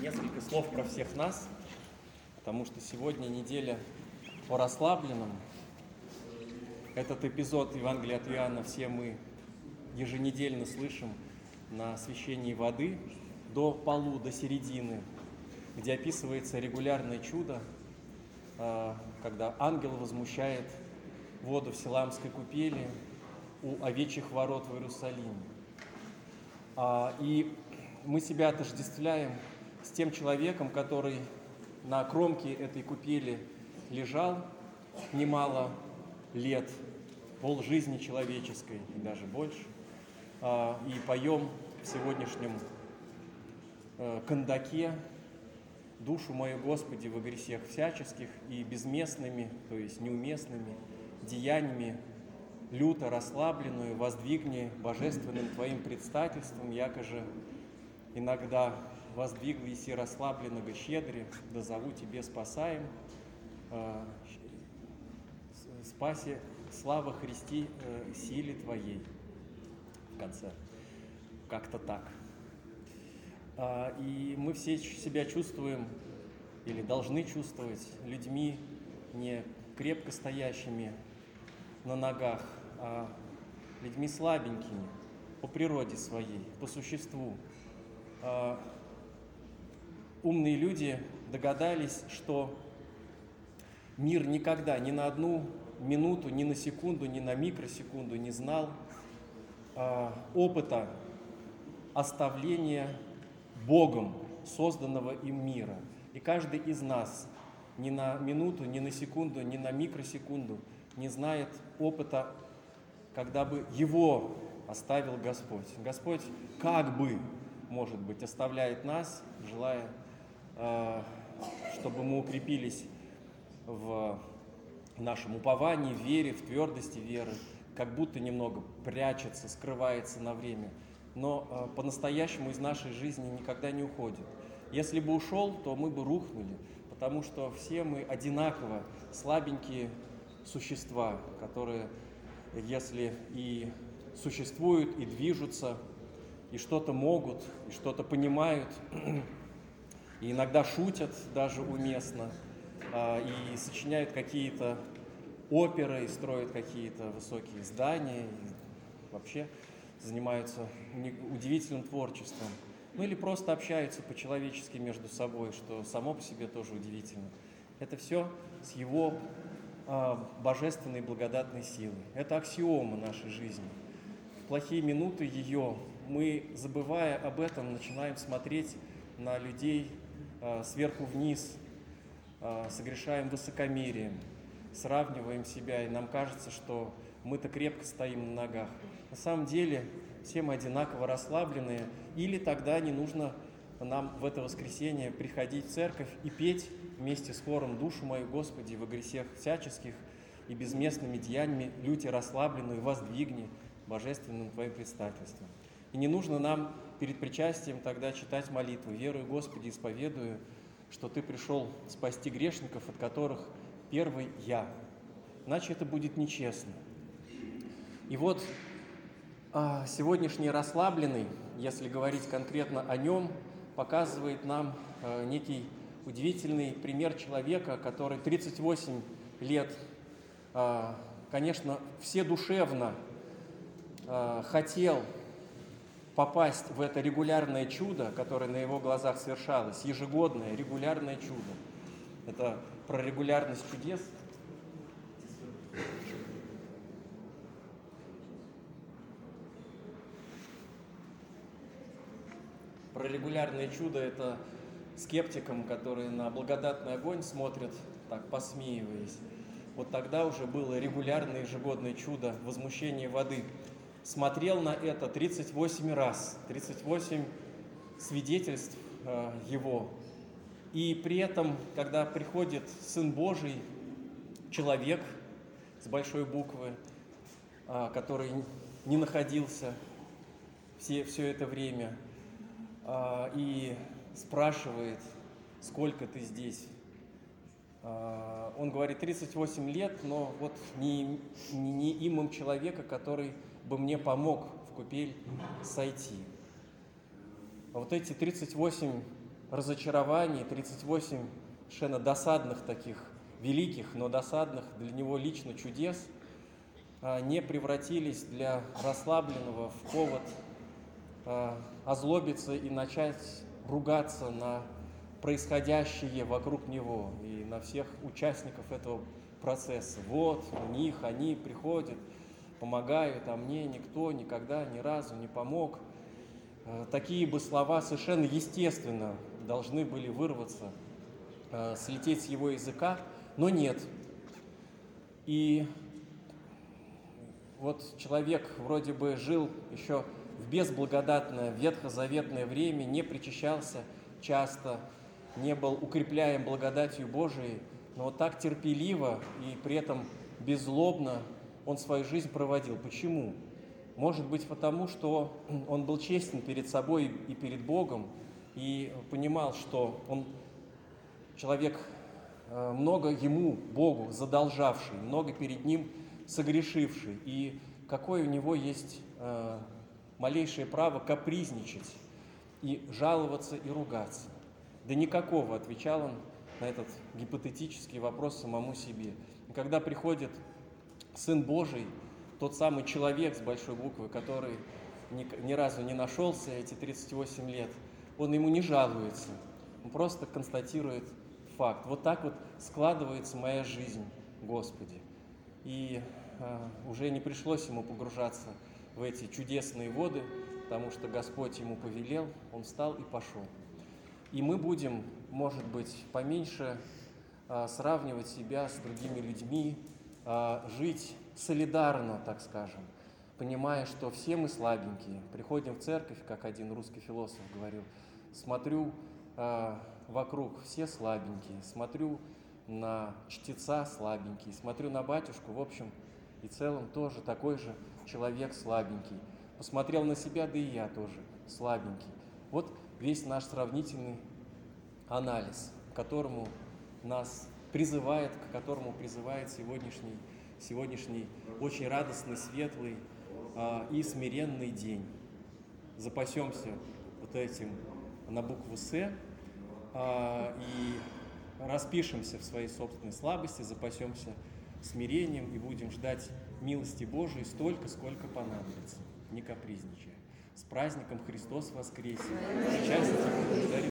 Несколько слов про всех нас, потому что сегодня неделя о расслабленном. Этот эпизод Евангелия от Иоанна все мы еженедельно слышим на освящении воды до полу, до середины, где описывается регулярное чудо, когда ангел возмущает воду в Силаамской купели у овечьих ворот в Иерусалиме. И мы себя отождествляем с тем человеком, который на кромке этой купели лежал немало лет, полжизни человеческой и даже больше. И поем в сегодняшнем кандаке «Душу мою, Господи, во грехах всяческих и безместными, то есть неуместными деяниями, люто расслабленную, воздвигни божественным Твоим предстательством, якоже иногда воздвигли си расслабленного щедре, да зову Тебе спасаем, спаси, слава Христи, силе Твоей». В конце. Как-то так. И мы все себя чувствуем, или должны чувствовать, людьми не крепко стоящими на ногах, а людьми слабенькими по природе своей, по существу. Умные люди догадались, что мир никогда ни на одну минуту, ни на секунду, ни на микросекунду не знал опыта оставления Богом созданного им мира. И каждый из нас ни на минуту, ни на секунду, ни на микросекунду не знает опыта, когда бы его оставил Господь. Господь как бы, может быть, оставляет нас, желая, чтобы мы укрепились в нашем уповании, в вере, в твердости веры, как будто немного прячется, скрывается на время, но по-настоящему из нашей жизни никогда не уходит. Если бы ушел, то мы бы рухнули, потому что все мы одинаково слабенькие существа, которые, если и существуют, и движутся, и что-то могут, и что-то понимают, и иногда шутят даже уместно, и сочиняют какие-то оперы, и строят какие-то высокие здания, и вообще занимаются удивительным творчеством. Ну или просто общаются по-человечески между собой, что само по себе тоже удивительно. Это все с его божественной благодатной силой. Это аксиома нашей жизни. В плохие минуты ее мы, забывая об этом, начинаем смотреть на людей сверху вниз, согрешаем высокомерием, сравниваем себя, и нам кажется, что мы-то крепко стоим на ногах. На самом деле все мы одинаково расслабленные, или тогда не нужно нам в это воскресенье приходить в церковь и петь вместе с хором «Душу мою, Господи, во грехах всяческих и безместными деяниями люте расслабленную воздвигни божественным Твоим предстательством». И не нужно нам перед причастием тогда читать молитву «Верую, Господи, исповедую, что Ты пришел спасти грешников, от которых первый я». Иначе это будет нечестно. И вот сегодняшний расслабленный, если говорить конкретно о нем, показывает нам некий удивительный пример человека, который 38 лет, конечно, вседушевно хотел попасть в это регулярное чудо, которое на его глазах совершалось, ежегодное регулярное чудо. Это про регулярность чудес. Про регулярное чудо — это скептикам, которые на благодатный огонь смотрят, так посмеиваясь. Вот тогда уже было регулярное ежегодное чудо возмущение воды. Смотрел на это 38 раз, 38 свидетельств его. И при этом, когда приходит Сын Божий, человек с большой буквы, который не находился все это время, и спрашивает, сколько ты здесь. Он говорит, 38 лет, но вот не имам человека, который бы мне помог в купель сойти. А вот эти 38 разочарований, 38 совершенно досадных таких, великих, но досадных для него лично чудес не превратились для расслабленного в повод озлобиться и начать ругаться на происходящее вокруг него и на всех участников этого процесса. Вот у них, они приходят, помогают, а мне никто никогда ни разу не помог. Такие бы слова совершенно естественно должны были вырваться, слететь с его языка, но нет. И вот человек вроде бы жил еще в безблагодатное ветхозаветное время, не причащался часто, не был укрепляем благодатью Божией, но вот так терпеливо и при этом беззлобно он свою жизнь проводил. Почему? Может быть, потому что он был честен перед собой и перед Богом, и понимал, что он человек много ему, Богу, задолжавший, много перед ним согрешивший, и какое у него есть малейшее право капризничать и жаловаться и ругаться. Да никакого, отвечал он на этот гипотетический вопрос самому себе. И когда приходит Сын Божий, тот самый человек с большой буквы, который ни разу не нашелся эти 38 лет, он ему не жалуется, он просто констатирует факт. Вот так вот складывается моя жизнь, Господи. И уже не пришлось ему погружаться в эти чудесные воды, потому что Господь ему повелел, он встал и пошел. И мы будем, может быть, поменьше сравнивать себя с другими людьми, жить солидарно, так скажем, понимая, что все мы слабенькие. Приходим в церковь, как один русский философ говорил, смотрю вокруг, все слабенькие, смотрю на чтеца слабенький, смотрю на батюшку, в общем и целом тоже такой же человек слабенький. Посмотрел на себя, да и я тоже слабенький. Вот весь наш сравнительный анализ, к которому призывает сегодняшний очень радостный, светлый и смиренный день. Запасемся вот этим на букву «С» и распишемся в своей собственной слабости, запасемся смирением и будем ждать милости Божией столько, сколько понадобится, не капризничая. С праздником Христос воскресе! Счастья!